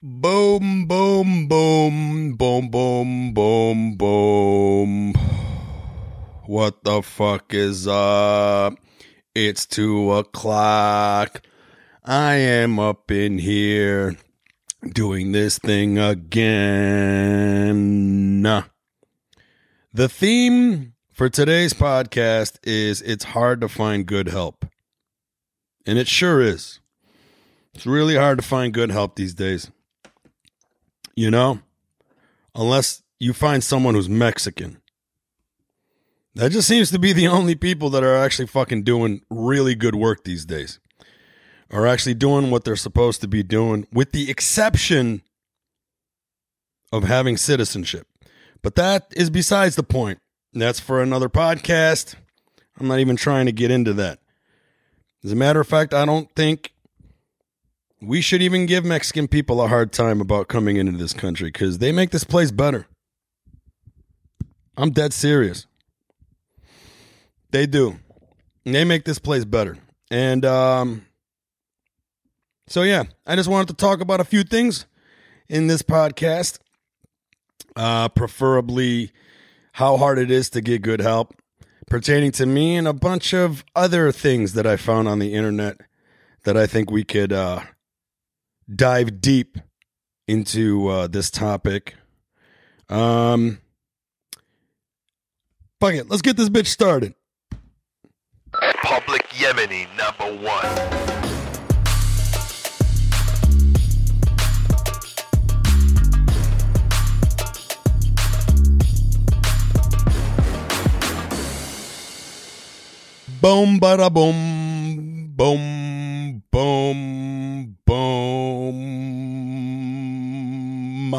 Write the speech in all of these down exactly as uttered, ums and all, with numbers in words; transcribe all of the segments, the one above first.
Boom, boom, boom, boom, boom, boom, boom. What the fuck is up? It's two o'clock. I am up in here doing this thing again. The theme for today's podcast is it's hard to find good help. And it sure is. It's really hard to find good help these days. You know, unless you find someone who's Mexican. That just seems to be the only people that are actually fucking doing really good work these days. Are actually doing what they're supposed to be doing, with the exception of having citizenship. But that is besides the point. That's for another podcast. I'm not even trying to get into that. As a matter of fact, I don't think we should even give Mexican people a hard time about coming into this country because they make this place better. I'm dead serious. They do. And they make this place better. And um, so, yeah, I just wanted to talk about a few things in this podcast. Uh, preferably how hard it is to get good help pertaining to me and a bunch of other things that I found on the internet that I think we could uh, dive deep into uh, this topic. Um, fuck it, let's get this bitch started. Public Yemeni number one. Boom, bada boom, boom, boom, boom.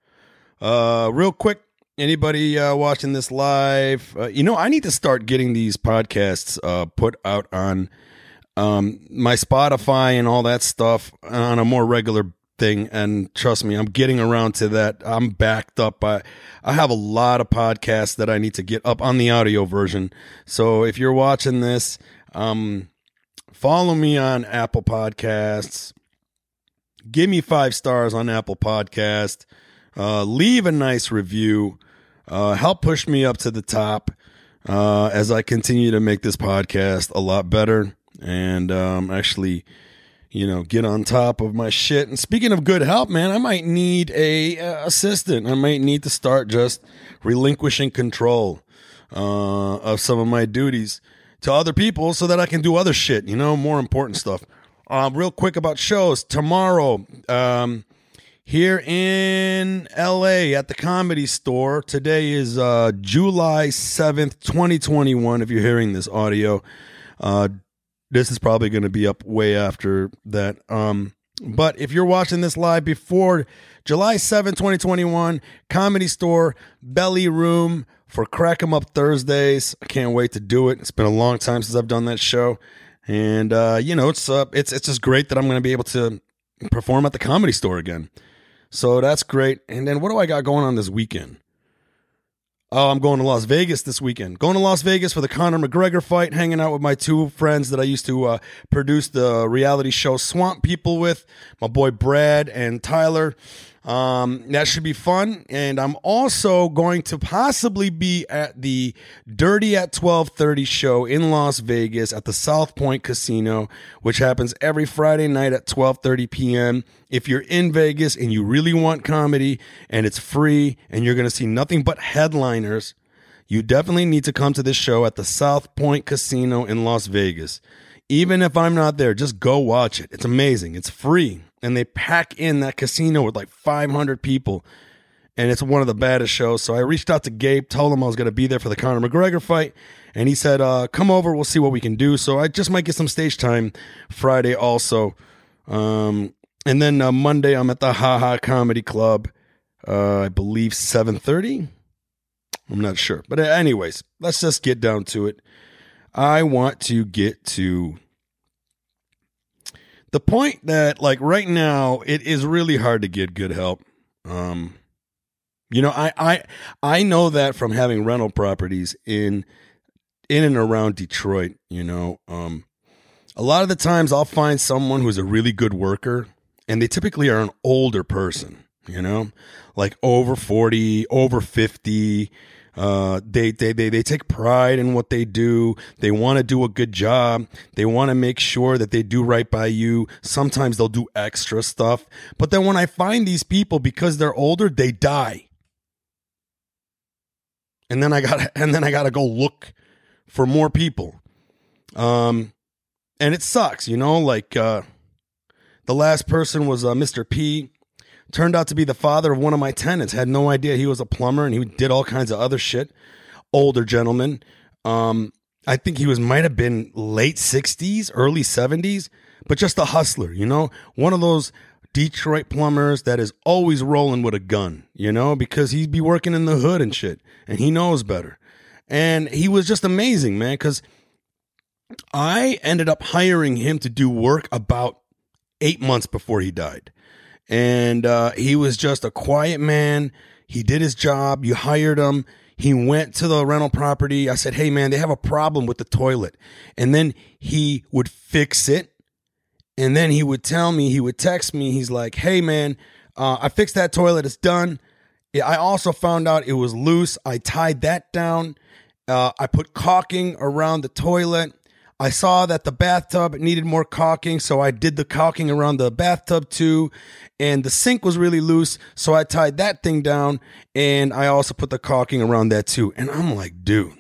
Uh, real quick, anybody uh, watching this live, uh, you know, I need to start getting these podcasts uh, put out on um, my Spotify and all that stuff on a more regular thing. And trust me, I'm getting around to that. I'm backed up. I, I have a lot of podcasts that I need to get up on the audio version. So if you're watching this, um, follow me on Apple Podcasts. Give me five stars on Apple Podcast. Uh, leave a nice review. Uh, help push me up to the top uh, as I continue to make this podcast a lot better and um, actually, you know, get on top of my shit. And speaking of good help, man, I might need a uh, assistant. I might need to start just relinquishing control uh, of some of my duties to other people so that I can do other shit, you know, more important stuff. Uh, real quick about shows. Tomorrow, um, here in L A at the Comedy Store. Today is uh, July seventh, twenty twenty-one, if you're hearing this audio. Uh, this is probably going to be up way after that. Um, but if you're watching this live before July seventh, twenty twenty-one, Comedy Store, Belly Room for Crack 'em Up Thursdays. I can't wait to do it. It's been a long time since I've done that show. And, uh, you know, it's, uh, it's, it's just great that I'm going to be able to perform at the Comedy Store again. So that's great. And then what do I got going on this weekend? Oh, I'm going to Las Vegas this weekend. Going to Las Vegas for the Conor McGregor fight, hanging out with my two friends that I used to uh, produce the reality show Swamp People with, my boy Brad and Tyler. Um, that should be fun. And I'm also going to possibly be at the Dirty at twelve thirty show in Las Vegas at the South Point Casino, which happens every Friday night at twelve thirty p.m. If you're in Vegas and you really want comedy and it's free and you're going to see nothing but headliners, you definitely need to come to this show at the South Point Casino in Las Vegas. Even if I'm not there, just go watch it. It's amazing. It's free. And they pack in that casino with like five hundred people. And it's one of the baddest shows. So I reached out to Gabe, told him I was going to be there for the Conor McGregor fight. And he said, uh, come over, we'll see what we can do. So I just might get some stage time Friday also. Um, and then uh, Monday, I'm at the Ha Ha Comedy Club. Uh, I believe seven thirty. I'm not sure. But anyways, let's just get down to it. I want to get to the point that, like, right now, it is really hard to get good help. Um, you know, I, I I know that from having rental properties in in and around Detroit. You know, um, a lot of the times I'll find someone who's a really good worker, and they typically are an older person, you know, like over forty, over fifty. Uh, they, they, they, they take pride in what they do. They want to do a good job. They want to make sure that they do right by you. Sometimes they'll do extra stuff. But then when I find these people, because they're older, they die. And then I got and then I got to go look for more people. Um, and it sucks, you know, like, uh, the last person was, uh, Mister P. Turned out to be the father of one of my tenants. Had no idea he was a plumber, and he did all kinds of other shit. Older gentleman. Um, I think he was might have been late sixties, early seventies, but just a hustler, you know? One of those Detroit plumbers that is always rolling with a gun, you know, because he'd be working in the hood and shit, and he knows better. And he was just amazing, man, because I ended up hiring him to do work about eight months before he died. And uh, he was just a quiet man. He did his job. You hired him. He went to the rental property. I said, hey, man, they have a problem with the toilet. And then he would fix it. And then he would tell me, he would text me. He's like, hey, man, uh, I fixed that toilet. It's done. I also found out it was loose. I tied that down. Uh, I put caulking around the toilet. I saw that the bathtub needed more caulking, so I did the caulking around the bathtub too. And the sink was really loose, so I tied that thing down, and I also put the caulking around that too. And I'm like, dude,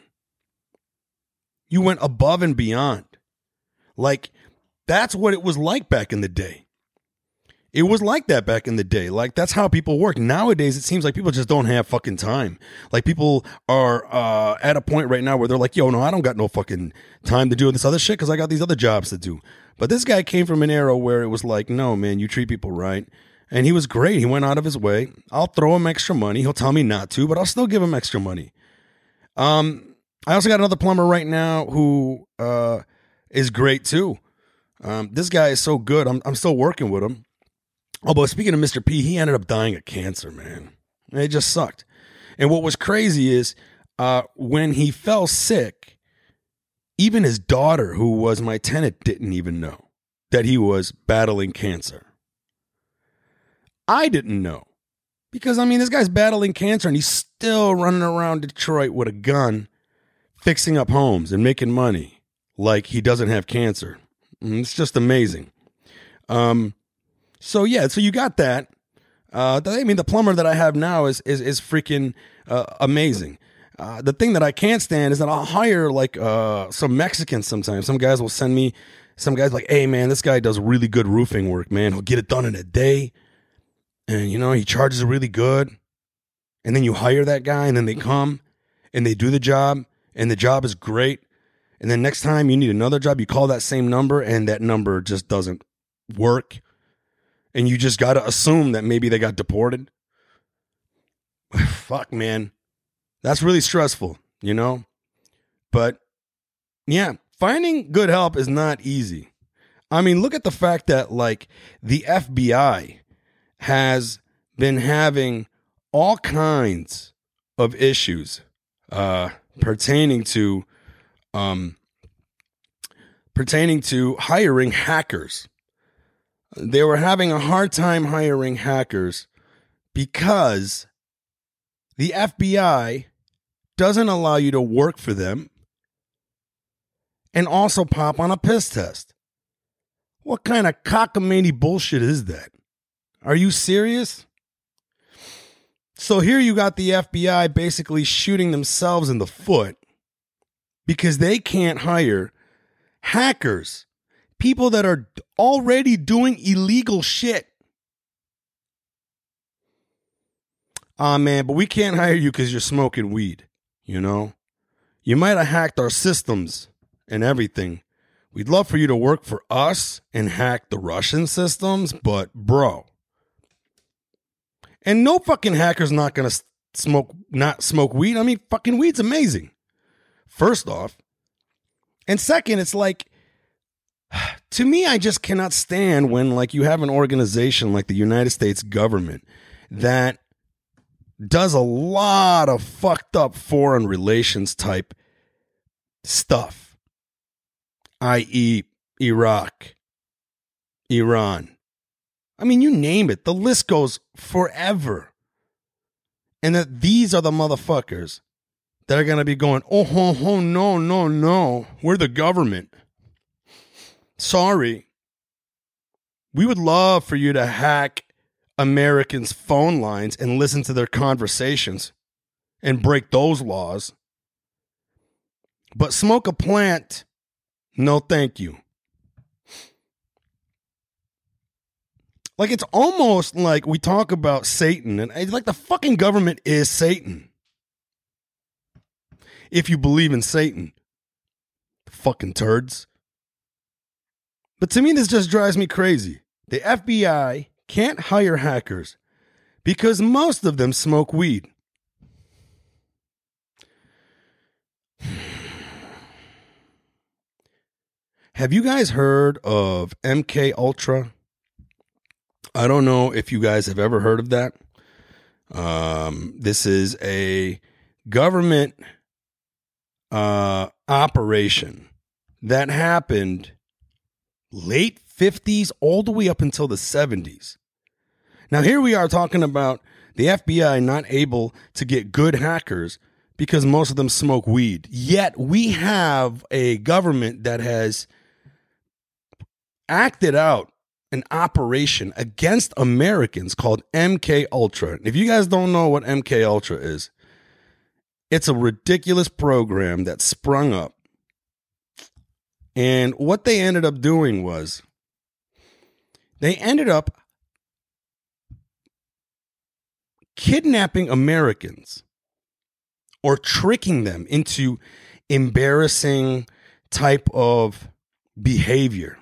you went above and beyond. Like, that's what it was like back in the day. It was like that back in the day. Like, that's how people work. Nowadays, it seems like people just don't have fucking time. Like, people are uh, at a point right now where they're like, yo, no, I don't got no fucking time to do this other shit because I got these other jobs to do. But this guy came from an era where it was like, no, man, you treat people right. And he was great. He went out of his way. I'll throw him extra money. He'll tell me not to, but I'll still give him extra money. Um, I also got another plumber right now who uh, is great too. Um, this guy is so good. I'm I'm still working with him. Oh, but speaking of Mister P, he ended up dying of cancer, man. It just sucked. And what was crazy is uh, when he fell sick, even his daughter, who was my tenant, didn't even know that he was battling cancer. I didn't know. Because, I mean, this guy's battling cancer and he's still running around Detroit with a gun, fixing up homes and making money like he doesn't have cancer. It's just amazing. Um... So, yeah, so you got that. Uh, I mean, the plumber that I have now is is, is freaking uh, amazing. Uh, the thing that I can't stand is that I'll hire, like, uh, some Mexicans sometimes. Some guys will send me, some guys like, hey, man, this guy does really good roofing work, man. He'll get it done in a day. And, you know, he charges really good. And then you hire that guy, and then they come, and they do the job, and the job is great. And then next time you need another job, you call that same number, and that number just doesn't work. And you just got to assume that maybe they got deported. Fuck, man. That's really stressful, you know? But, yeah, finding good help is not easy. I mean, look at the fact that, like, the F B I has been having all kinds of issues uh, pertaining to um, pertaining to hiring hackers. They were having a hard time hiring hackers because the F B I doesn't allow you to work for them and also pop on a piss test. What kind of cockamamie bullshit is that? Are you serious? So here you got the F B I basically shooting themselves in the foot because they can't hire hackers. People that are already doing illegal shit. Ah, man, but we can't hire you because you're smoking weed, you know? You might have hacked our systems and everything. We'd love for you to work for us and hack the Russian systems, but bro. And no fucking hacker's not going to smoke, not smoke weed. I mean, fucking weed's amazing. First off. And second, it's like, to me, I just cannot stand when, like, you have an organization like the United States government that does a lot of fucked up foreign relations type stuff, that is. Iraq, Iran. I mean, you name it. The list goes forever. And that these are the motherfuckers that are going to be going, oh, oh, oh, no, no, no. We're the government. Sorry. We would love for you to hack Americans' phone lines and listen to their conversations and break those laws. But smoke a plant, no thank you. Like, it's almost like we talk about Satan, and it's like the fucking government is Satan. If you believe in Satan. Fucking turds. But to me, this just drives me crazy. The F B I can't hire hackers because most of them smoke weed. Have you guys heard of M K Ultra? I don't know if you guys have ever heard of that. Um, this is a government uh, operation that happened late fifties all the way up until the seventies. Now, here we are talking about the F B I not able to get good hackers because most of them smoke weed. Yet we have a government that has acted out an operation against Americans called M K Ultra. If you guys don't know what M K Ultra is, it's a ridiculous program that sprung up. And what they ended up doing was they ended up kidnapping Americans or tricking them into embarrassing type of behavior.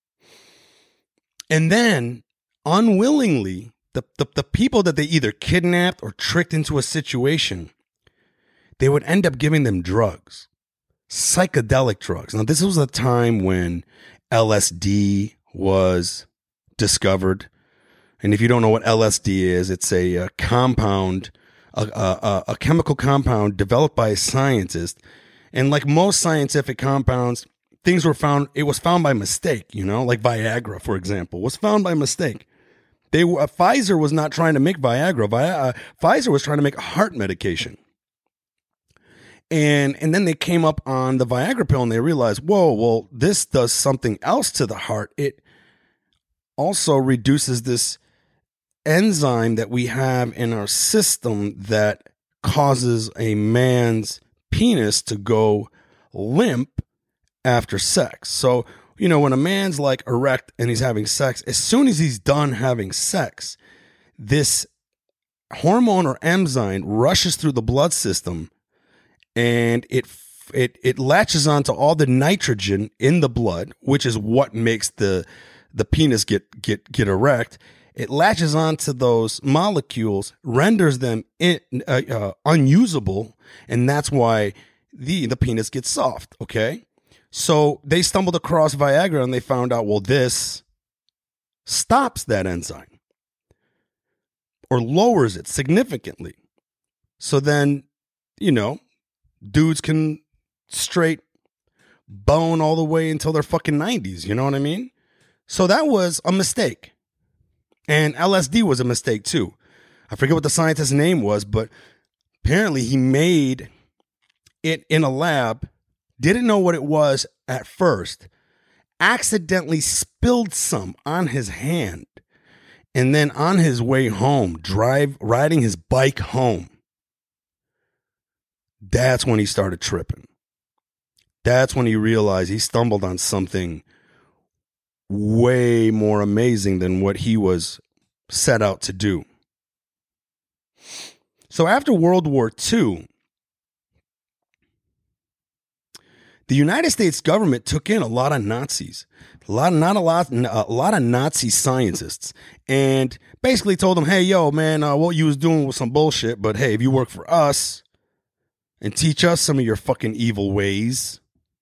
And then, unwillingly, the, the, the people that they either kidnapped or tricked into a situation, they would end up giving them drugs, psychedelic drugs. Now, this was a time when L S D was discovered. And if you don't know what L S D is, it's a, a compound, a, a, a chemical compound developed by a scientist. And like most scientific compounds, things were found, it was found by mistake, you know, like Viagra, for example, was found by mistake. They uh, Pfizer was not trying to make Viagra. Vi- uh, Pfizer was trying to make a heart medication. And, and then they came up on the Viagra pill and they realized, whoa, well, this does something else to the heart. It also reduces this enzyme that we have in our system that causes a man's penis to go limp after sex. So, you know, when a man's like erect and he's having sex, as soon as he's done having sex, this hormone or enzyme rushes through the blood system and it it it latches onto all the nitrogen in the blood, which is what makes the the penis get get get erect. It latches onto those molecules, renders them in, uh, uh, unusable, and that's why the the penis gets soft. Okay. So they stumbled across Viagra and they found out, well, this stops that enzyme or lowers it significantly. So then, you know, dudes can straight bone all the way until their fucking nineties. You know what I mean? So that was a mistake. And L S D was a mistake too. I forget what the scientist's name was, but apparently he made it in a lab. Didn't know what it was at first, accidentally spilled some on his hand, and then on his way home, drive riding his bike home, that's when he started tripping. That's when he realized he stumbled on something way more amazing than what he was set out to do. So after World War Two, the United States government took in a lot of Nazis, a lot, not a lot, a lot of Nazi scientists, and basically told them, "Hey, yo, man, uh, what you was doing was some bullshit. But hey, if you work for us and teach us some of your fucking evil ways,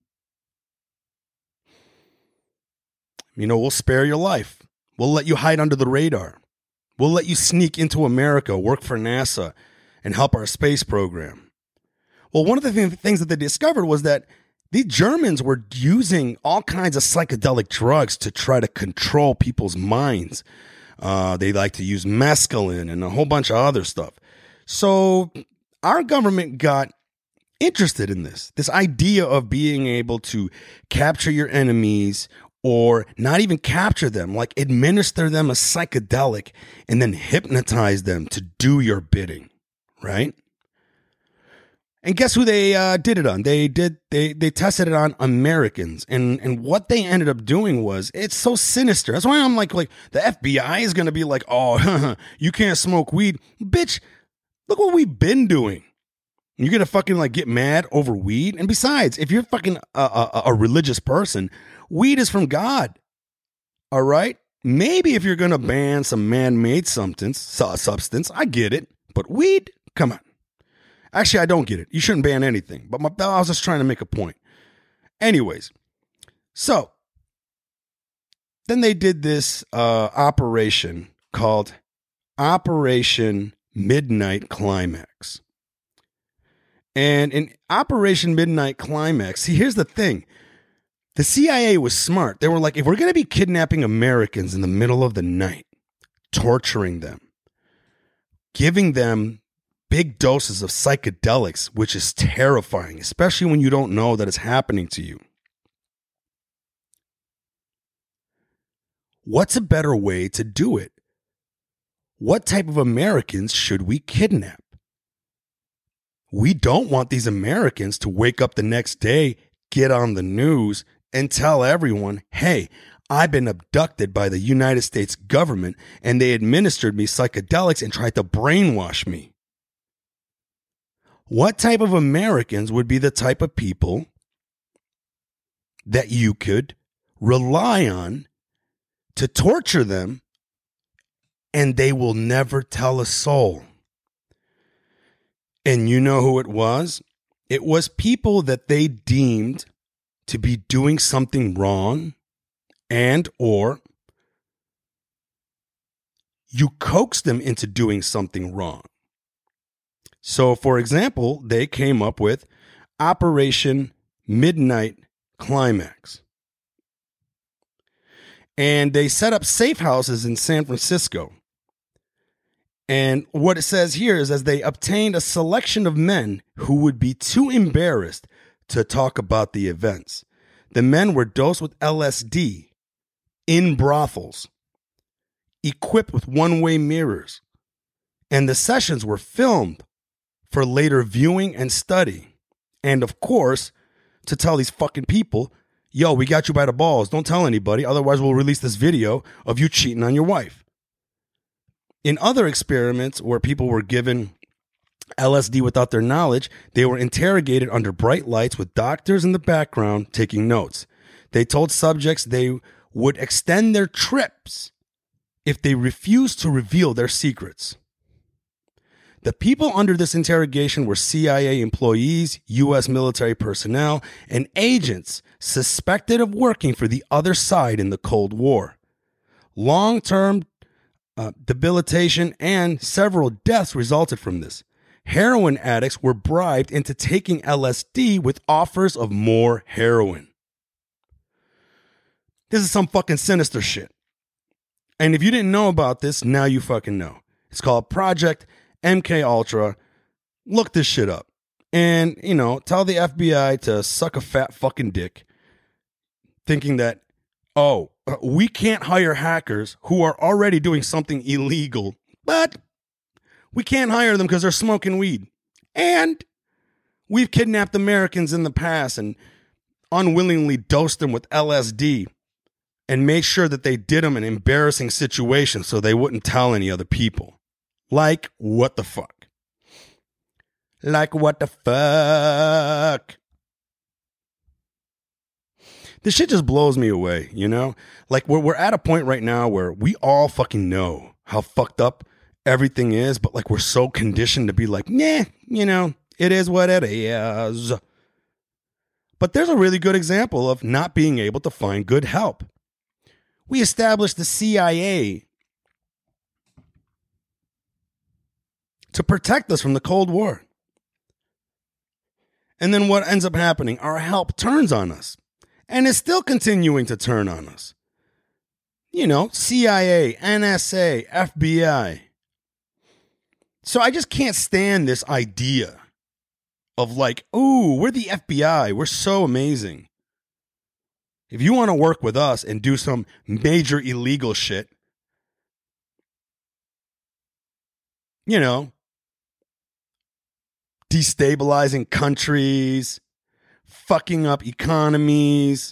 you know, we'll spare your life. We'll let you hide under the radar. We'll let you sneak into America, work for NASA, and help our space program." Well, one of the th- things that they discovered was that the Germans were using all kinds of psychedelic drugs to try to control people's minds. Uh, they like to use mescaline and a whole bunch of other stuff. So our government got interested in this, this idea of being able to capture your enemies, or not even capture them, like administer them a psychedelic and then hypnotize them to do your bidding, right? And guess who they uh, did it on? They did they they tested it on Americans, and and what they ended up doing was, it's so sinister. That's why I'm like like the F B I is gonna be like, oh, you can't smoke weed, bitch. Look what we've been doing. You're gonna fucking like get mad over weed, and besides, if you're fucking a, a, a religious person, weed is from God. All right, maybe if you're gonna ban some man-made substance, substance, I get it, but weed, come on. Actually, I don't get it. You shouldn't ban anything. But my, I was just trying to make a point. Anyways, so then they did this uh, operation called Operation Midnight Climax. And in Operation Midnight Climax, see, here's the thing. The C I A was smart. They were like, if we're going to be kidnapping Americans in the middle of the night, torturing them, giving them big doses of psychedelics, which is terrifying, especially when you don't know that it's happening to you. What's a better way to do it? What type of Americans should we kidnap? We don't want these Americans to wake up the next day, get on the news, and tell everyone, hey, I've been abducted by the United States government, and they administered me psychedelics and tried to brainwash me. What type of Americans would be the type of people that you could rely on to torture them, and they will never tell a soul? And you know who it was? It was people that they deemed to be doing something wrong, and or you coaxed them into doing something wrong. So, for example, they came up with Operation Midnight Climax. And they set up safe houses in San Francisco. And what it says here is, as they obtained a selection of men who would be too embarrassed to talk about the events. The men were dosed with L S D in brothels, equipped with one-way mirrors, and the sessions were filmed for later viewing and study. And of course, to tell these fucking people, yo, we got you by the balls. Don't tell anybody. Otherwise, we'll release this video of you cheating on your wife. In other experiments where people were given L S D without their knowledge, they were interrogated under bright lights with doctors in the background taking notes. They told subjects they would extend their trips if they refused to reveal their secrets. The people under this interrogation were C I A employees, U S military personnel, and agents suspected of working for the other side in the Cold War. Long-term uh, debilitation and several deaths resulted from this. Heroin addicts were bribed into taking L S D with offers of more heroin. This is some fucking sinister shit. And if you didn't know about this, now you fucking know. It's called Project M K Ultra. Look this shit up. And, you know, tell the F B I to suck a fat fucking dick, thinking that, oh, we can't hire hackers who are already doing something illegal, but we can't hire them because they're smoking weed. And we've kidnapped Americans in the past and unwillingly dosed them with L S D and made sure that they did them in embarrassing situations so they wouldn't tell any other people. Like, what the fuck? Like, what the fuck? This shit just blows me away, you know? Like, we're, we're at a point right now where we all fucking know how fucked up everything is, but like we're so conditioned to be like, nah, you know, it is what it is. But there's a really good example of not being able to find good help. We established the C I A to protect us from the Cold War. And then what ends up happening? Our help turns on us. And is still continuing to turn on us. You know, C I A, N S A, F B I. So I just can't stand this idea of like, ooh, we're the F B I. We're so amazing. If you want to work with us and do some major illegal shit, you know, destabilizing countries, fucking up economies,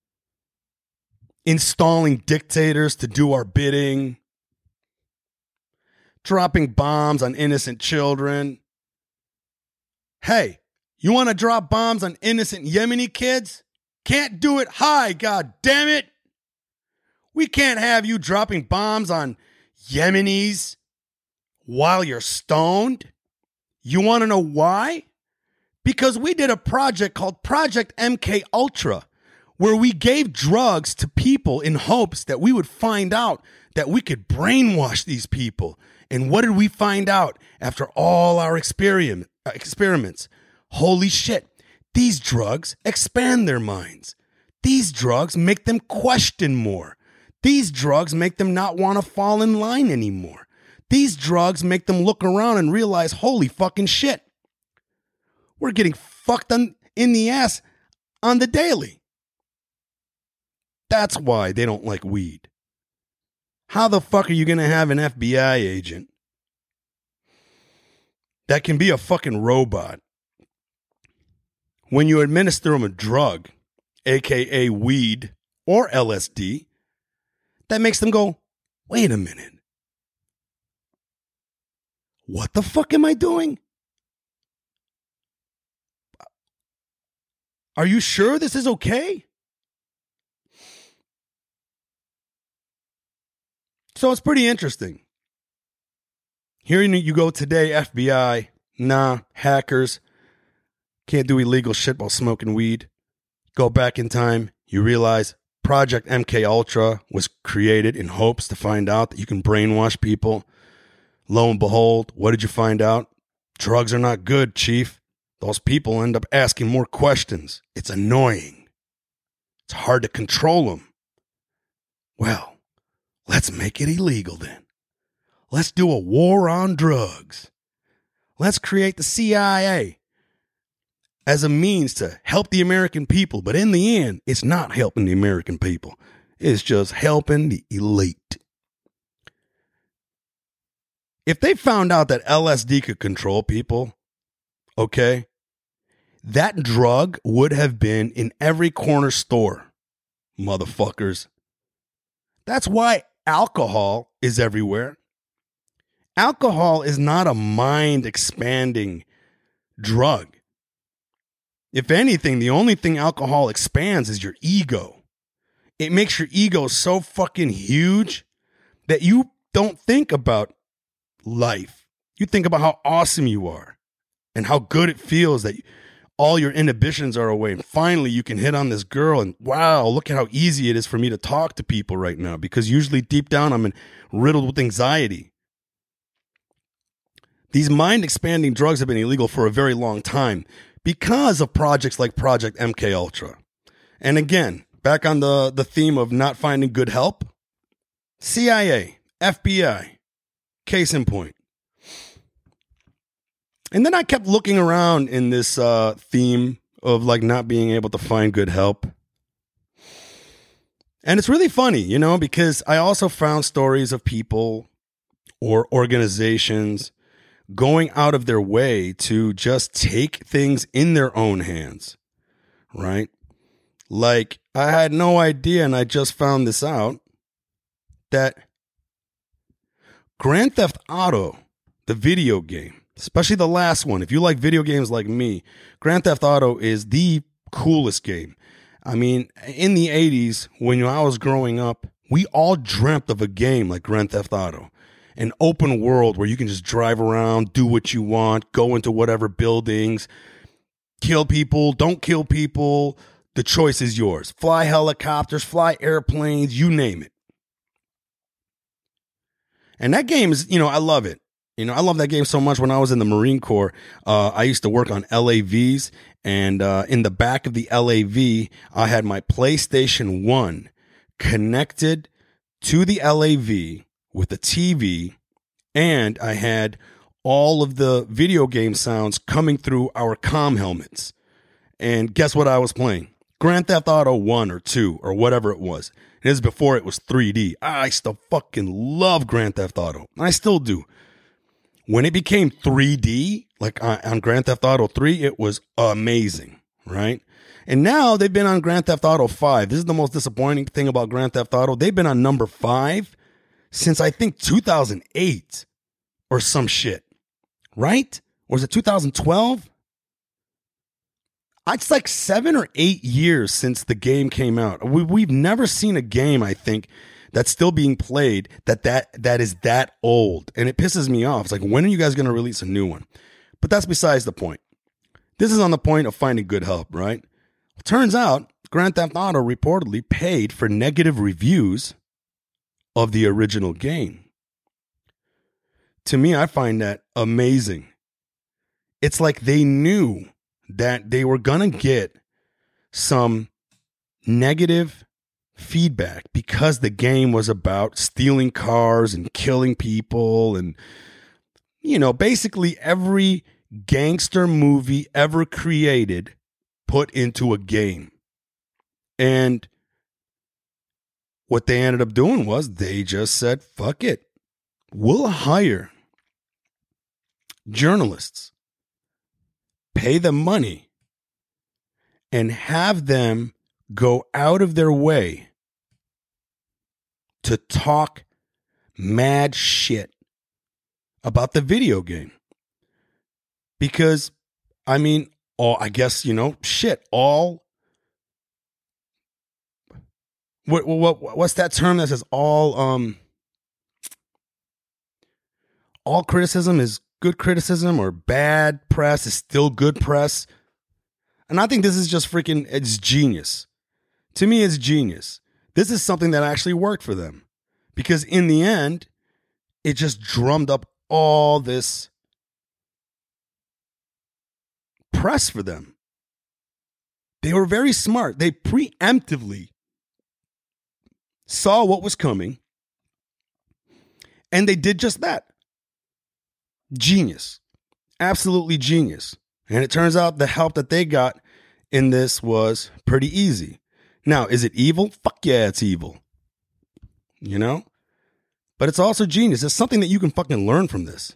installing dictators to do our bidding, dropping bombs on innocent children. Hey, you want to drop bombs on innocent Yemeni kids? Can't do it high, god damn it. We can't have you dropping bombs on Yemenis while you're stoned. You want to know why? Because we did a project called Project M K Ultra, where we gave drugs to people in hopes that we would find out that we could brainwash these people. And what did we find out after all our experiment, experiments? Holy shit, these drugs expand their minds. These drugs make them question more. These drugs make them not want to fall in line anymore. These drugs make them look around and realize, holy fucking shit, we're getting fucked on, in the ass on the daily. That's why they don't like weed. How the fuck are you going to have an F B I agent that can be a fucking robot when you administer them a drug, aka weed or L S D, that makes them go, wait a minute. What the fuck am I doing? Are you sure this is okay? So it's pretty interesting. Here you go today, F B I. Nah, hackers. Can't do illegal shit while smoking weed. Go back in time, you realize Project M K Ultra was created in hopes to find out that you can brainwash people. Lo and behold, what did you find out? Drugs are not good, Chief. Those people end up asking more questions. It's annoying. It's hard to control them. Well, let's make it illegal then. Let's do a war on drugs. Let's create the C I A as a means to help the American people. But in the end, it's not helping the American people. It's just helping the elite. If they found out that L S D could control people, okay, that drug would have been in every corner store, motherfuckers. That's why alcohol is everywhere. Alcohol is not a mind-expanding drug. If anything, the only thing alcohol expands is your ego. It makes your ego so fucking huge that you don't think about life. You think about how awesome you are and how good it feels that all your inhibitions are away. And finally, you can hit on this girl and wow, look at how easy it is for me to talk to people right now, because usually deep down I'm riddled with anxiety. These mind-expanding drugs have been illegal for a very long time because of projects like Project M K Ultra. And again, back on the, the theme of not finding good help, C I A, F B I, case in point. And then I kept looking around in this uh, theme of like not being able to find good help. And it's really funny, you know, because I also found stories of people or organizations going out of their way to just take things in their own hands, right? Like, I had no idea, and I just found this out, that Grand Theft Auto, the video game, especially the last one, if you like video games like me, Grand Theft Auto is the coolest game. I mean, in the eighties, when I was growing up, we all dreamt of a game like Grand Theft Auto. An open world where you can just drive around, do what you want, go into whatever buildings, kill people, don't kill people. The choice is yours. Fly helicopters, fly airplanes, you name it. And that game is, you know, I love it. You know, I love that game so much. When I was in the Marine Corps, uh, I used to work on L A Vs. And uh, in the back of the L A V, I had my PlayStation one connected to the L A V with a T V, and I had all of the video game sounds coming through our comm helmets. And guess what I was playing? Grand Theft Auto one or two or whatever it was. It is before it was three D. I still fucking love Grand Theft Auto. I still do. When it became three D, like on, on Grand Theft Auto three, it was amazing, right? And now they've been on Grand Theft Auto five. This is the most disappointing thing about Grand Theft Auto. They've been on number five since I think two thousand eight or some shit, right? Or was it two thousand twelve? It's like seven or eight years since the game came out. We, we've never seen a game, I think, that's still being played that, that that is that old. And it pisses me off. It's like, when are you guys going to release a new one? But that's besides the point. This is on the point of finding good help, right? Well, turns out Grand Theft Auto reportedly paid for negative reviews of the original game. To me, I find that amazing. It's like they knew that they were going to get some negative feedback because the game was about stealing cars and killing people and, you know, basically every gangster movie ever created put into a game. And what they ended up doing was they just said, fuck it. We'll hire journalists, pay them money, and have them go out of their way to talk mad shit about the video game. Because, I mean, all, I guess, you know, shit, all, what, what, what's that term that says all, um, all criticism is good criticism, or bad press is still good press. And I think this is just freaking, it's genius. To me, it's genius. This is something that actually worked for them. Because in the end, it just drummed up all this press for them. They were very smart. They preemptively saw what was coming, and they did just that. Genius. Absolutely genius. And it turns out the help that they got in this was pretty easy. Now, is it evil? Fuck yeah, it's evil. You know? But it's also genius. It's something that you can fucking learn from this.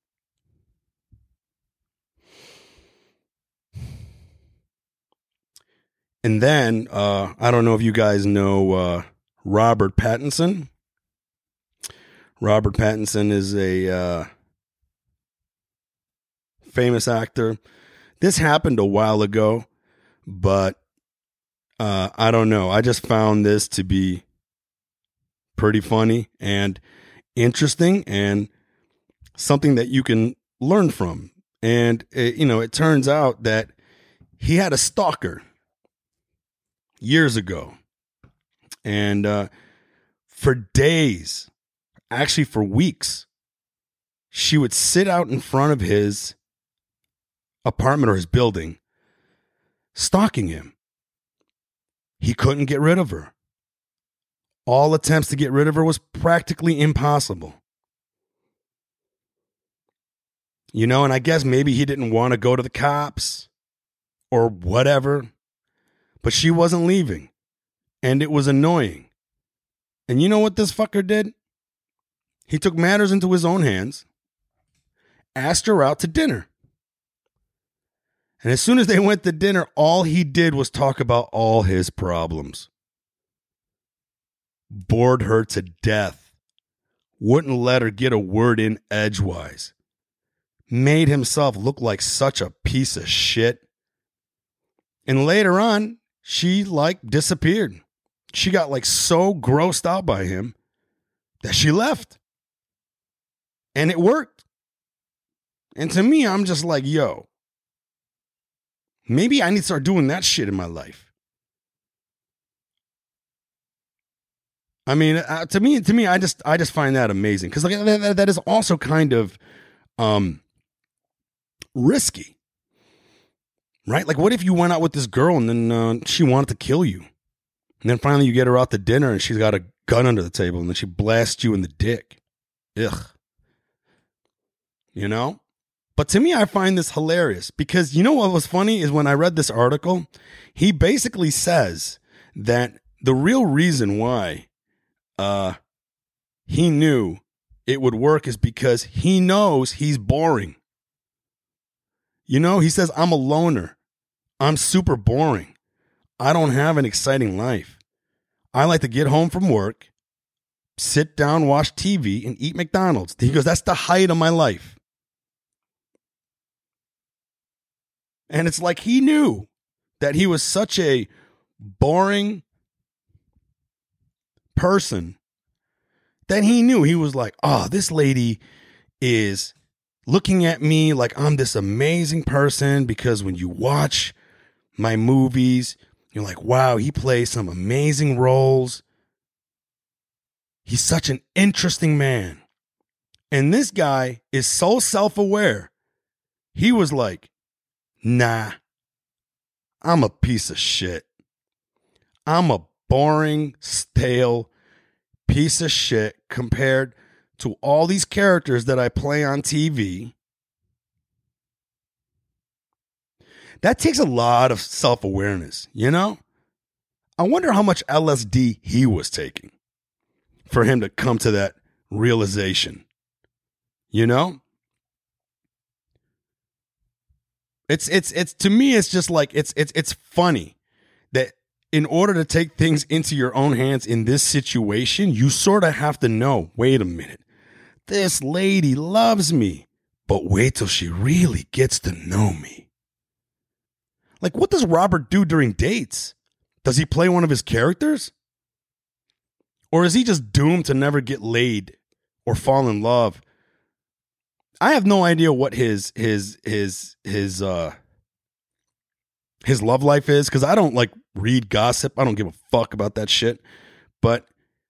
And then, uh, I don't know if you guys know uh, Robert Pattinson. Robert Pattinson is a uh, famous actor. This happened a while ago, but uh, I don't know. I just found this to be pretty funny and interesting and something that you can learn from. And, it, you know, it turns out that he had a stalker years ago. And uh, for days, actually for weeks, she would sit out in front of his apartment or his building, stalking him. He couldn't get rid of her. All attempts to get rid of her was practically impossible. You know, and I guess maybe he didn't want to go to the cops or whatever, but she wasn't leaving, and it was annoying. And you know what this fucker did? He took matters into his own hands, asked her out to dinner. And as soon as they went to dinner, all he did was talk about all his problems. Bored her to death. Wouldn't let her get a word in edgewise. Made himself look like such a piece of shit. And later on, she like disappeared. She got like so grossed out by him that she left. And it worked. And to me, I'm just like, yo, maybe I need to start doing that shit in my life. I mean, uh, to me, to me, I just, I just find that amazing because like that, that is also kind of um, risky, right? Like, what if you went out with this girl and then uh, she wanted to kill you? And then finally you get her out to dinner and she's got a gun under the table and then she blasts you in the dick. Ugh. You know? But to me, I find this hilarious because you know what was funny is when I read this article, he basically says that the real reason why uh, he knew it would work is because he knows he's boring. You know, he says, I'm a loner. I'm super boring. I don't have an exciting life. I like to get home from work, sit down, watch T V, and eat McDonald's. He goes, that's the height of my life. And it's like he knew that he was such a boring person that he knew he was like, oh, this lady is looking at me like I'm this amazing person because when you watch my movies, you're like, wow, he plays some amazing roles. He's such an interesting man. And this guy is so self-aware. He was like, nah, I'm a piece of shit. I'm a boring, stale piece of shit compared to all these characters that I play on T V. That takes a lot of self-awareness, you know? I wonder how much L S D he was taking for him to come to that realization, you know? It's it's it's to me it's just like it's it's it's funny that in order to take things into your own hands in this situation, you sort of have to know, wait a minute. This lady loves me, but wait till she really gets to know me. Like, what does Robert do during dates? Does he play one of his characters? Or is he just doomed to never get laid or fall in love? I have no idea what his his his his uh his love life is because I don't like read gossip. I don't give a fuck about that shit. But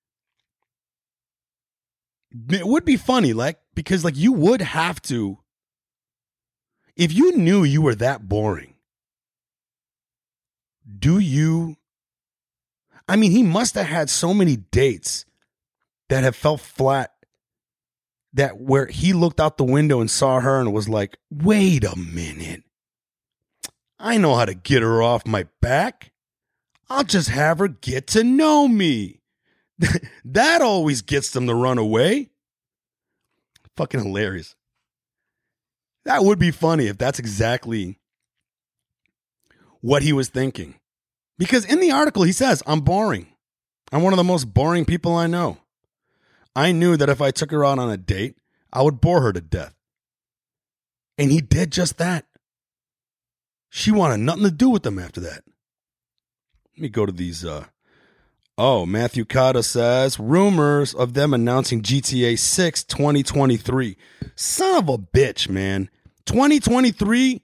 it would be funny, like, because like you would have to, if you knew you were that boring, do you, I mean, he must have had so many dates that have felt flat, that where he looked out the window and saw her and was like, wait a minute. I know how to get her off my back. I'll just have her get to know me. That always gets them to run away. Fucking hilarious. That would be funny if that's exactly what he was thinking. Because in the article he says, I'm boring. I'm one of the most boring people I know. I knew that if I took her out on a date, I would bore her to death. And he did just that. She wanted nothing to do with them after that. Let me go to these. Uh, oh, Matthew Cotta says, rumors of them announcing G T A six twenty twenty-three. Son of a bitch, man. twenty twenty-three?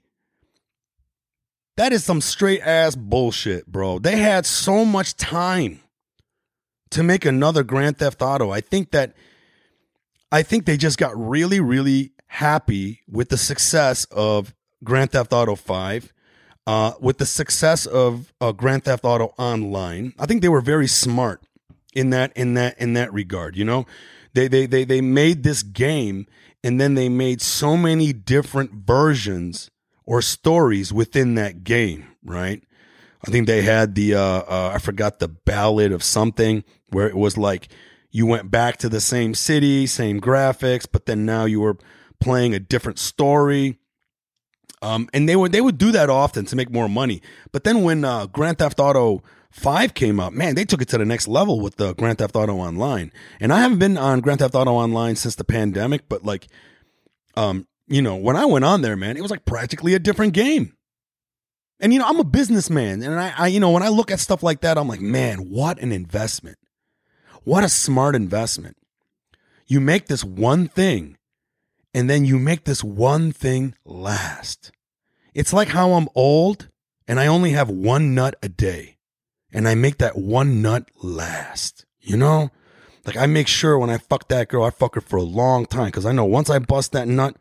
That is some straight ass bullshit, bro. They had so much time to make another Grand Theft Auto. I think that I think they just got really, really happy with the success of Grand Theft Auto five, uh, with the success of uh, Grand Theft Auto Online. I think they were very smart in that in that in that regard. You know, they they they they made this game, and then they made so many different versions or stories within that game. Right? I think they had the uh, uh, I forgot the Ballad of something, where it was like you went back to the same city, same graphics, but then now you were playing a different story. Um, and they would they would do that often to make more money. But then when uh, Grand Theft Auto five came out, man, they took it to the next level with the Grand Theft Auto Online. And I haven't been on Grand Theft Auto Online since the pandemic, but like, um, you know, when I went on there, man, it was like practically a different game. And, you know, I'm a businessman. And I, I, you know, when I look at stuff like that, I'm like, man, what an investment. What a smart investment. You make this one thing, and then you make this one thing last. It's like how I'm old, and I only have one nut a day, and I make that one nut last. You know? Like, I make sure when I fuck that girl, I fuck her for a long time, because I know once I bust that nut,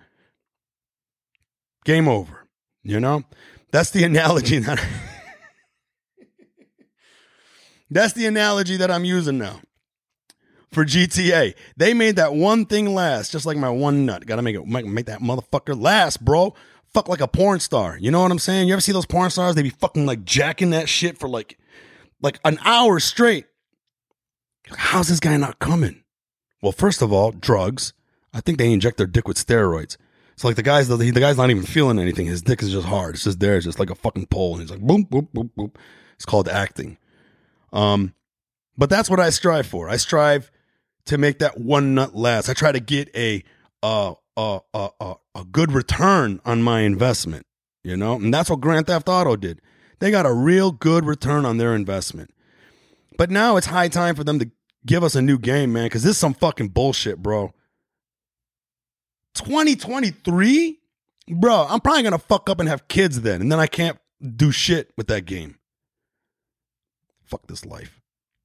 game over. You know? That's the analogy that That's the analogy that I'm using now for G T A. They made that one thing last, just like my one nut. Got to make it make, make that motherfucker last, bro. Fuck like a porn star. You know what I'm saying? You ever see those porn stars? They be fucking like jacking that shit for like like an hour straight. How's this guy not coming? Well, first of all, drugs. I think they inject their dick with steroids. So like the guy's the, the guy's not even feeling anything. His dick is just hard. It's just there. It's just like a fucking pole. And he's like boom, boom, boom, boom. It's called acting. Um, but that's what I strive for. I strive to make that one nut last. I try to get a uh uh uh uh a good return on my investment. You know, and that's what Grand Theft Auto did. They got a real good return on their investment. But now it's high time for them to give us a new game, man, because this is some fucking bullshit, bro. twenty twenty-three? Bro, I'm probably going to fuck up and have kids then, and then I can't do shit with that game. Fuck this life.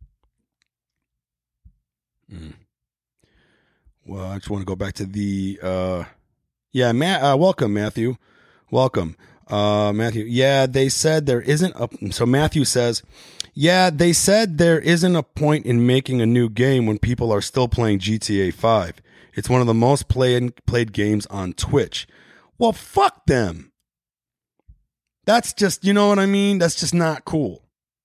Mm. Well, I just want to go back to the... Uh, yeah, Ma- uh, welcome, Matthew. Welcome. Uh, Matthew. Yeah, they said there isn't a... So Matthew says... Yeah, they said there isn't a point in making a new game when people are still playing G T A five. It's one of the most played played games on Twitch. Well, fuck them. That's just, you know what I mean? That's just not cool.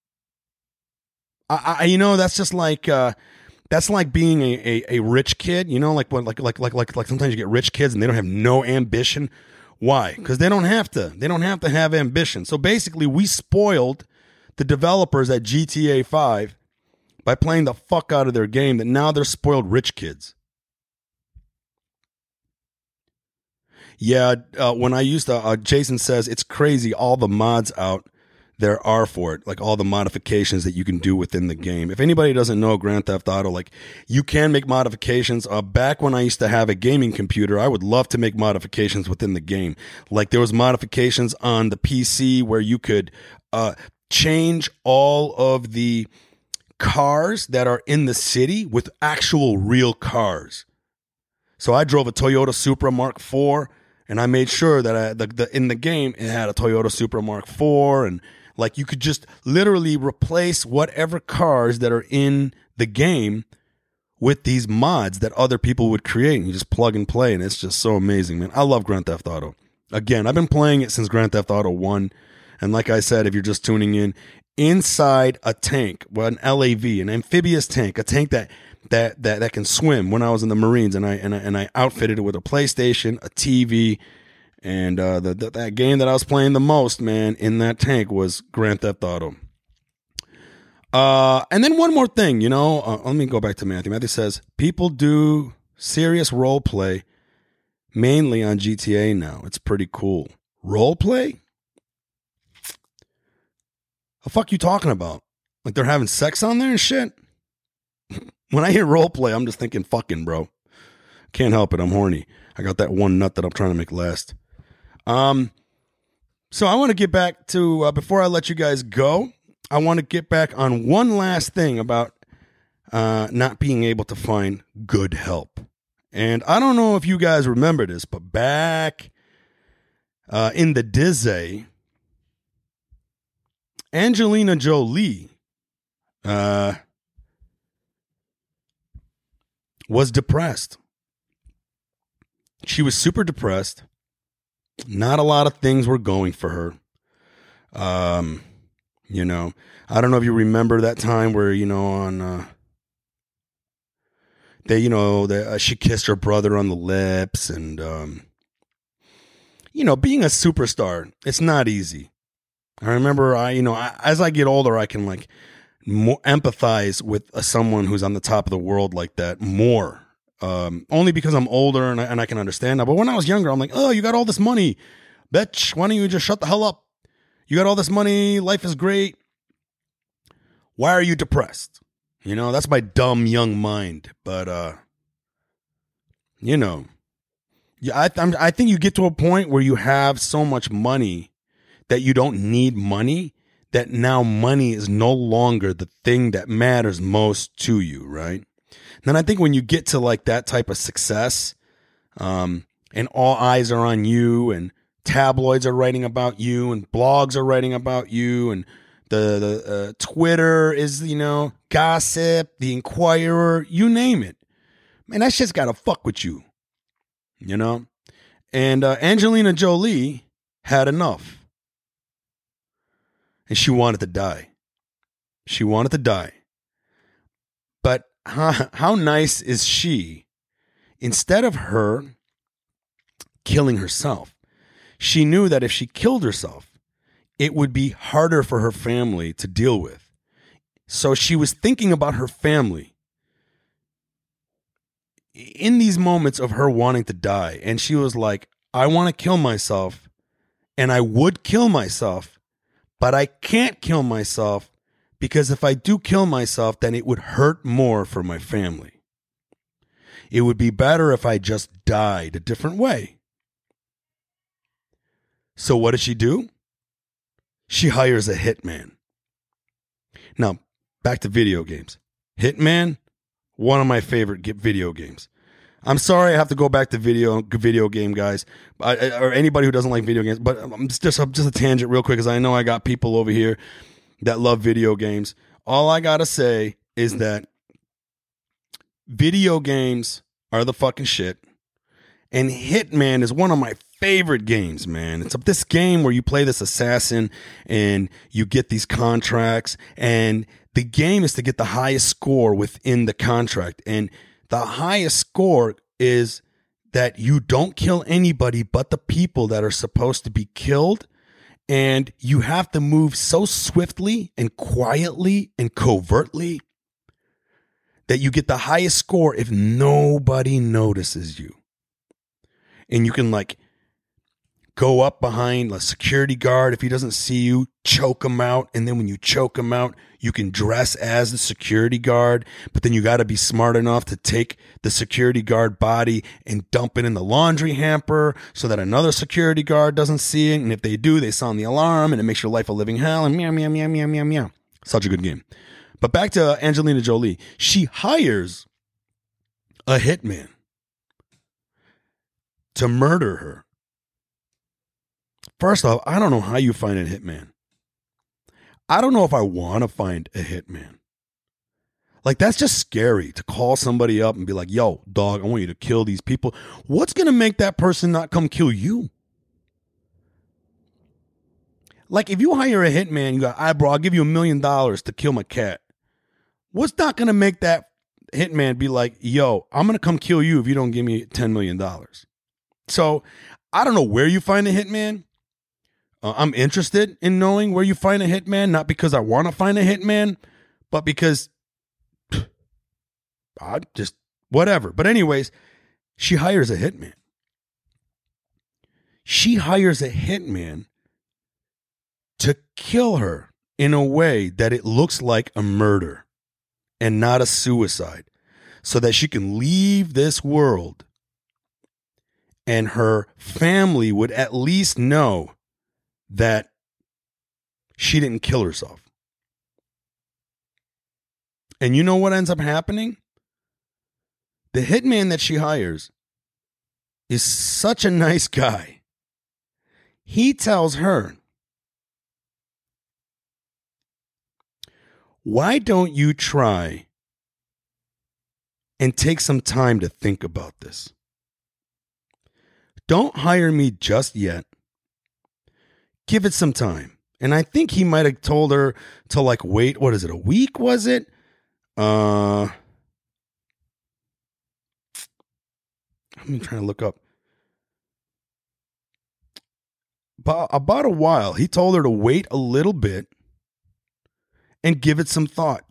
I, I you know, that's just like uh, that's like being a, a, a rich kid. You know, like when like like like like like sometimes you get rich kids and they don't have no ambition. Why? Because they don't have to. They don't have to have ambition. So basically, we spoiled the developers at G T A five by playing the fuck out of their game that now they're spoiled rich kids. Yeah, uh, when I used to, uh, Jason says it's crazy all the mods out there are for it, like all the modifications that you can do within the game. If anybody doesn't know Grand Theft Auto, like you can make modifications. Uh, back when I used to have a gaming computer, I would love to make modifications within the game. Like there was modifications on the P C where you could uh, change all of the cars that are in the city with actual real cars. So I drove a Toyota Supra Mark four, and I made sure that I, the, the in the game it had a Toyota Supra Mark four, and like you could just literally replace whatever cars that are in the game with these mods that other people would create, and you just plug and play, and it's just so amazing, man. I love Grand Theft Auto. Again, I've been playing it since Grand Theft Auto one. And like I said, if you're just tuning in, inside a tank, well, an L A V, an amphibious tank, a tank that that that that can swim. When I was in the Marines, and I and I, and I outfitted it with a PlayStation, a T V, and uh, the, the that game that I was playing the most, man, in that tank was Grand Theft Auto. Uh, and then one more thing, you know, uh, let me go back to Matthew. Matthew says people do serious role play mainly on G T A now. It's pretty cool. Role play? The fuck you talking about? Like they're having sex on there and shit? When I hear role play, I'm just thinking fucking, bro. Can't help it. I'm horny. I got that one nut that I'm trying to make last. Um, so I want to get back to, uh, before I let you guys go, I want to get back on one last thing about uh, not being able to find good help. And I don't know if you guys remember this, but back uh, in the Dizzy, Angelina Jolie uh, was depressed. She was super depressed. Not a lot of things were going for her. Um, you know, I don't know if you remember that time where, you know, on, uh, they, you know, the, uh, she kissed her brother on the lips, and, um, you know, being a superstar, it's not easy. I remember, I, you know, I, as I get older, I can like more empathize with uh, someone who's on the top of the world like that more. Um, only because I'm older and I, and I can understand that. But when I was younger, I'm like, oh, you got all this money, bitch. Why don't you just shut the hell up? You got all this money. Life is great. Why are you depressed? You know, that's my dumb young mind. But, uh, you know, yeah, I, I'm, I think you get to a point where you have so much money that you don't need money, that now money is no longer the thing that matters most to you, right? And then I think when you get to like that type of success, um, and all eyes are on you, and tabloids are writing about you, and blogs are writing about you, and the, the uh, Twitter is, you know, gossip, the Inquirer, you name it. Man, that shit's got to fuck with you, you know? And uh, Angelina Jolie had enough. And she wanted to die. She wanted to die. But how, how nice is she? Instead of her killing herself, she knew that if she killed herself, it would be harder for her family to deal with. So she was thinking about her family in these moments of her wanting to die. And she was like, I want to kill myself, and I would kill myself, but I can't kill myself because if I do kill myself, then it would hurt more for my family. It would be better if I just died a different way. So what does she do? She hires a hitman. Now, back to video games. Hitman, one of my favorite video games. I'm sorry I have to go back to video video game guys, I, or anybody who doesn't like video games, but I'm just, just, just a tangent real quick because I know I got people over here that love video games. All I got to say is that video games are the fucking shit, and Hitman is one of my favorite games, man. It's this game where you play this assassin and you get these contracts, and the game is to get the highest score within the contract. And the highest score is that you don't kill anybody but the people that are supposed to be killed. And you have to move so swiftly and quietly and covertly that you get the highest score if nobody notices you. And you can like go up behind a security guard. If he doesn't see you, choke him out. And then when you choke him out, you can dress as the security guard. But then you got to be smart enough to take the security guard body and dump it in the laundry hamper so that another security guard doesn't see it. And if they do, they sound the alarm and it makes your life a living hell. And meow, meow, meow, meow, meow, meow. Such a good game. But back to Angelina Jolie. She hires a hitman to murder her. First off, I don't know how you find a hitman. I don't know if I want to find a hitman. Like, that's just scary to call somebody up and be like, yo, dog, I want you to kill these people. What's going to make that person not come kill you? Like, if you hire a hitman, you go, all right, bro, I'll give you a million dollars to kill my cat. What's not going to make that hitman be like, yo, I'm going to come kill you if you don't give me ten million dollars? So I don't know where you find a hitman. Uh, I'm interested in knowing where you find a hitman, not because I want to find a hitman, but because pff, I just, whatever. But anyways, she hires a hitman. She hires a hitman to kill her in a way that it looks like a murder and not a suicide, so that she can leave this world and her family would at least know that she didn't kill herself. And you know what ends up happening? The hitman that she hires is such a nice guy. He tells her, why don't you try and take some time to think about this? Don't hire me just yet. Give it some time. And I think he might have told her to like wait, what is it, a week, was it? Uh, I'm trying to look up. About, about a while. He told her to wait a little bit and give it some thought.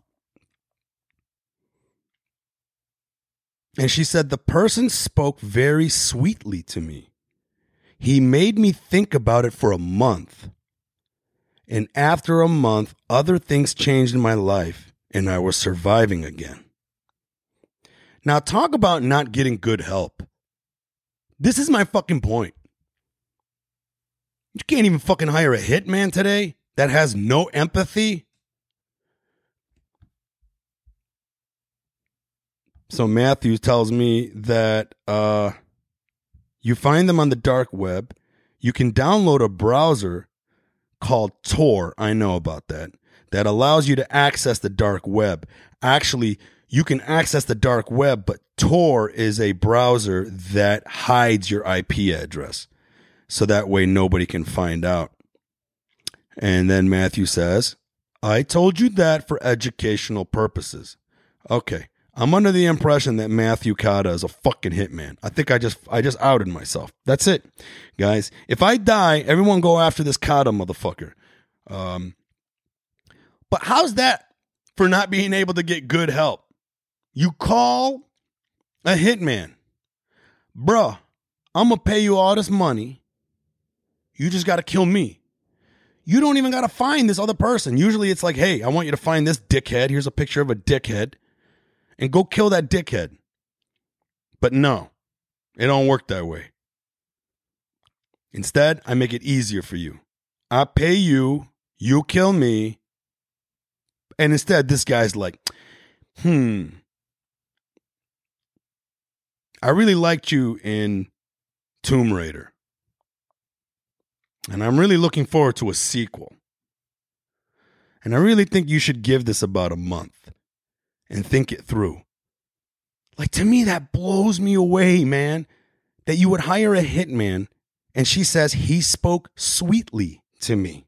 And she said, the person spoke very sweetly to me. He made me think about it for a month. And after a month, other things changed in my life and I was surviving again. Now, talk about not getting good help. This is my fucking point. You can't even fucking hire a hitman today that has no empathy. So Matthew tells me that uh, you find them on the dark web. You can download a browser called Tor. I know about that. that allows you to access the dark web. Actually, you can access the dark web, but Tor is a browser that hides your I P address. So that way nobody can find out. And then Matthew says, I told you that for educational purposes. Okay. I'm under the impression that Matthew Cotta is a fucking hitman. I think I just I just outed myself. That's it, guys. If I die, everyone go after this Cotta motherfucker. Um, but how's that for not being able to get good help? You call a hitman. Bruh, I'm going to pay you all this money. You just got to kill me. You don't even got to find this other person. Usually it's like, hey, I want you to find this dickhead. Here's a picture of a dickhead. And go kill that dickhead. But no, it don't work that way. Instead, I make it easier for you. I pay you, you kill me. And instead, this guy's like, hmm. I really liked you in Tomb Raider. And I'm really looking forward to a sequel. And I really think you should give this about a month and think it through. Like, to me, that blows me away, man. That you would hire a hitman and she says he spoke sweetly to me.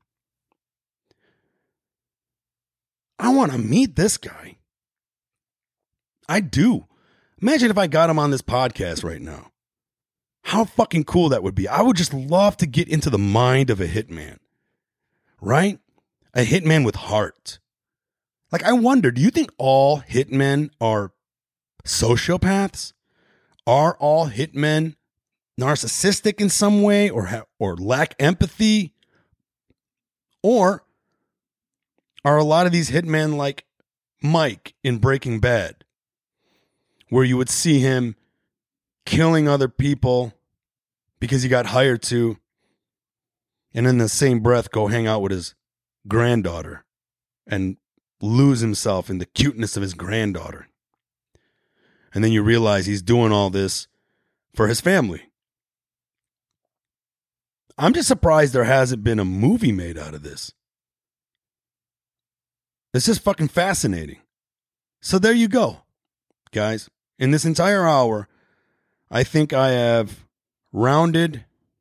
I want to meet this guy. I do. Imagine if I got him on this podcast right now. How fucking cool that would be. I would just love to get into the mind of a hitman. Right? A hitman with heart. Like, I wonder, do you think all hitmen are sociopaths? Are all hitmen narcissistic in some way or ha- or lack empathy? Or are a lot of these hitmen like Mike in Breaking Bad, where you would see him killing other people because he got hired to, and in the same breath go hang out with his granddaughter and lose himself in the cuteness of his granddaughter. And then you realize he's doing all this for his family. I'm just surprised there hasn't been a movie made out of this. It's just fucking fascinating. So there you go, guys. In this entire hour, I think I have rounded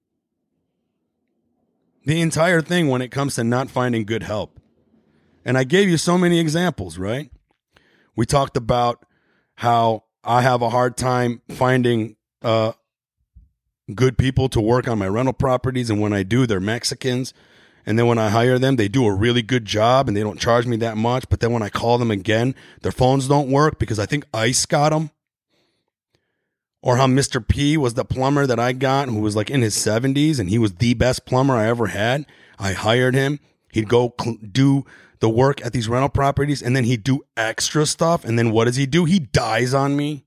the entire thing when it comes to not finding good help. And I gave you so many examples, right? We talked about how I have a hard time finding uh, good people to work on my rental properties. And when I do, they're Mexicans. And then when I hire them, they do a really good job and they don't charge me that much. But then when I call them again, their phones don't work because I think ICE got them. Or how Mister P was the plumber that I got who was like in his seventies and he was the best plumber I ever had. I hired him. He'd go cl- do the work at these rental properties and then he'd do extra stuff. And then what does he do? He dies on me.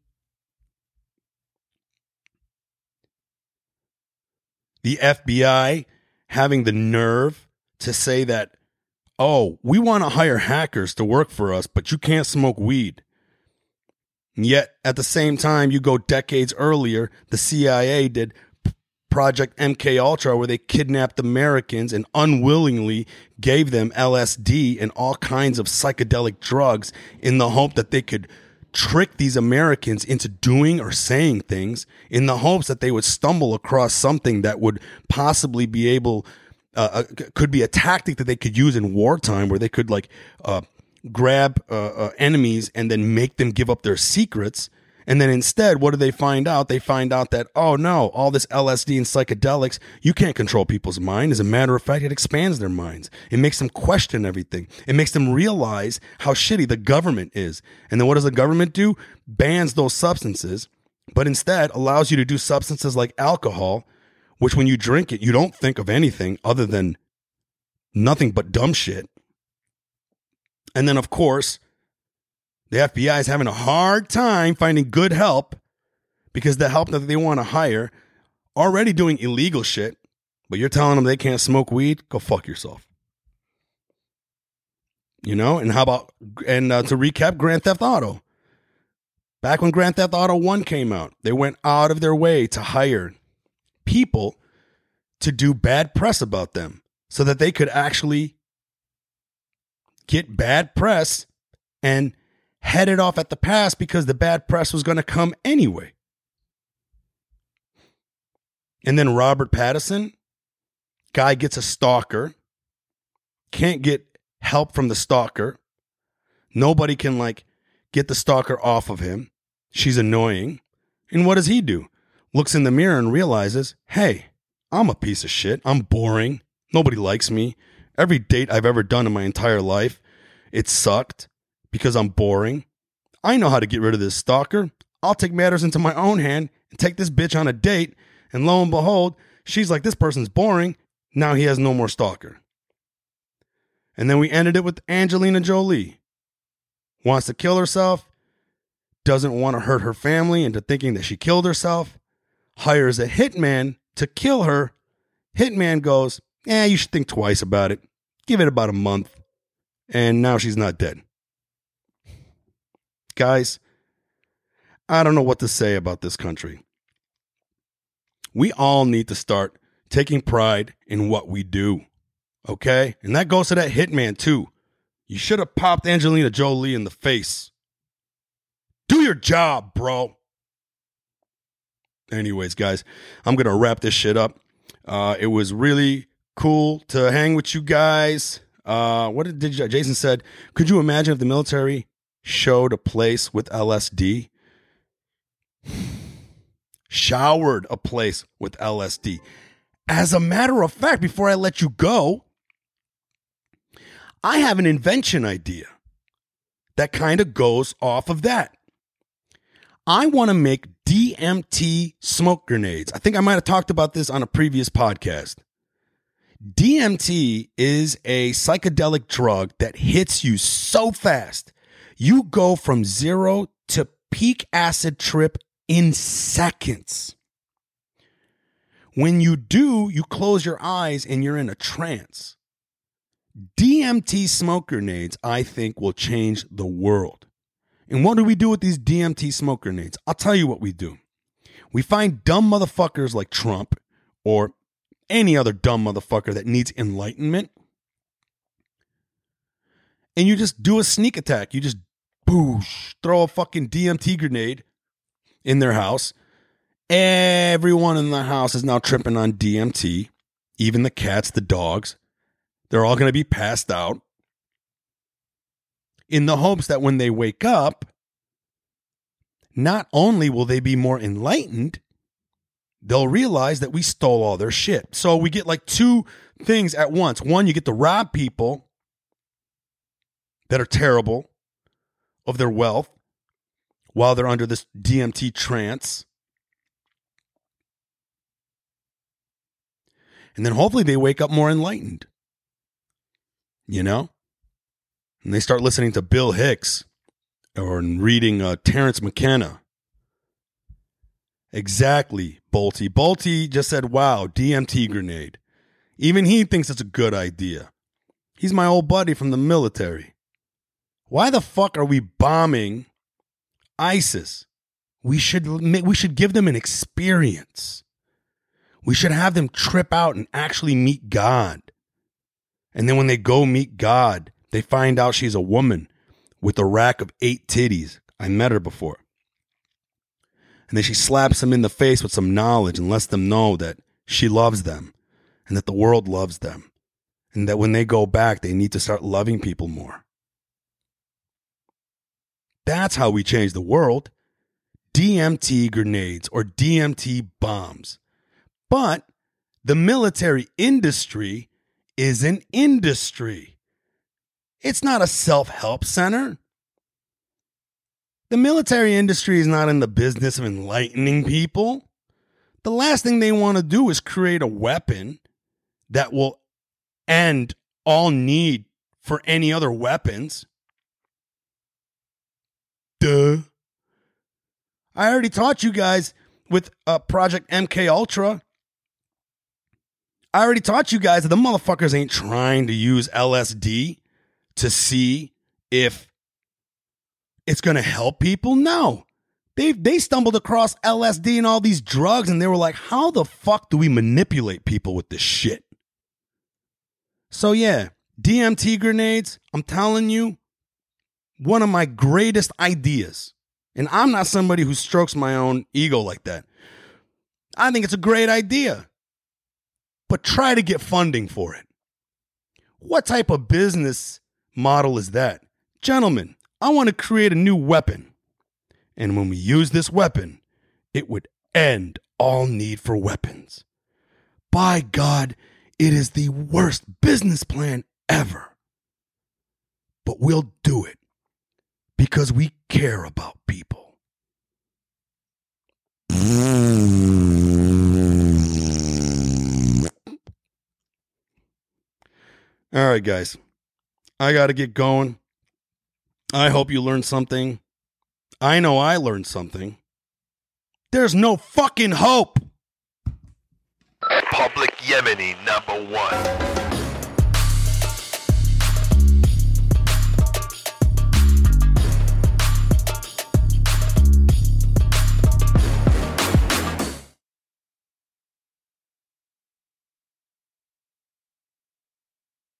The F B I having the nerve to say that, oh, we want to hire hackers to work for us, but you can't smoke weed. And yet, at the same time, you go decades earlier, the C I A did Project M K Ultra, where they kidnapped Americans and unwillingly gave them L S D and all kinds of psychedelic drugs in the hope that they could trick these Americans into doing or saying things in the hopes that they would stumble across something that would possibly be able, uh, uh, could be a tactic that they could use in wartime, where they could like uh, grab uh, uh, enemies and then make them give up their secrets. And then instead, what do they find out? They find out that, oh no, all this L S D and psychedelics, you can't control people's mind. As a matter of fact, it expands their minds. It makes them question everything. It makes them realize how shitty the government is. And then what does the government do? Bans those substances, but instead allows you to do substances like alcohol, which when you drink it, you don't think of anything other than nothing but dumb shit. And then, of course, the F B I is having a hard time finding good help because the help that they want to hire already doing illegal shit, but you're telling them they can't smoke weed? Go fuck yourself. You know? And how about, and uh, to recap, Grand Theft Auto. Back when Grand Theft Auto one came out, they went out of their way to hire people to do bad press about them so that they could actually get bad press and head it off at the pass because the bad press was going to come anyway. And then Robert Pattinson, guy gets a stalker, can't get help from the stalker. Nobody can like get the stalker off of him. She's annoying. And what does he do? Looks in the mirror and realizes, hey, I'm a piece of shit. I'm boring. Nobody likes me. Every date I've ever done in my entire life, it sucked because I'm boring. I know how to get rid of this stalker. I'll take matters into my own hand and take this bitch on a date. And lo and behold, she's like, this person's boring. Now he has no more stalker. And then we ended it with Angelina Jolie. Wants to kill herself. Doesn't want to hurt her family into thinking that she killed herself. Hires a hitman to kill her. Hitman goes, eh, you should think twice about it. Give it about a month. And now she's not dead. Guys, I don't know what to say about this country. We all need to start taking pride in what we do. Okay? And that goes to that hitman too. You should have popped Angelina Jolie in the face. Do your job, bro. Anyways, guys, I'm going to wrap this shit up. Uh, it was really cool to hang with you guys. Uh, what did, did you, Jason said, could you imagine if the military showed a place with L S D? Showered a place with L S D. As a matter of fact, before I let you go, I have an invention idea that kind of goes off of that. I want to make D M T smoke grenades. I think I might have talked about this on a previous podcast. D M T is a psychedelic drug that hits you so fast. You go from zero to peak acid trip in seconds. When you do, you close your eyes and you're in a trance. D M T smoke grenades, I think, will change the world. And what do we do with these D M T smoke grenades? I'll tell you what we do. We find dumb motherfuckers like Trump or any other dumb motherfucker that needs enlightenment. And you just do a sneak attack. You just boosh, throw a fucking D M T grenade in their house. Everyone in the house is now tripping on D M T. Even the cats, the dogs. They're all going to be passed out. In the hopes that when they wake up, not only will they be more enlightened, they'll realize that we stole all their shit. So we get like two things at once. One, you get to rob people that are terrible of their wealth while they're under this D M T trance. And then hopefully they wake up more enlightened. You know? And they start listening to Bill Hicks or reading uh, Terrence McKenna. Exactly, Bolty. Bolty just said, wow, D M T grenade. Even he thinks it's a good idea. He's my old buddy from the military. Why the fuck are we bombing ISIS? We should we should give them an experience. We should have them trip out and actually meet God. And then when they go meet God, they find out she's a woman with a rack of eight titties. I met her before. And then she slaps them in the face with some knowledge and lets them know that she loves them and that the world loves them. And that when they go back, they need to start loving people more. That's how we change the world. D M T grenades or D M T bombs. But the military industry is an industry. It's not a self-help center. The military industry is not in the business of enlightening people. The last thing they want to do is create a weapon that will end all need for any other weapons. Duh. I already taught you guys with uh, Project M K Ultra. I already taught you guys that the motherfuckers ain't trying to use L S D to see if it's going to help people. No. They they stumbled across L S D and all these drugs and they were like, how the fuck do we manipulate people with this shit? So yeah, D M T grenades, I'm telling you, one of my greatest ideas. And I'm not somebody who strokes my own ego like that. I think it's a great idea. But try to get funding for it. What type of business model is that? Gentlemen, I want to create a new weapon. And when we use this weapon, it would end all need for weapons. By God, it is the worst business plan ever. But we'll do it because we care about people. All right, guys. I got to get going. I hope you learned something. I know I learned something. There's no fucking hope. Public Yemeni number one.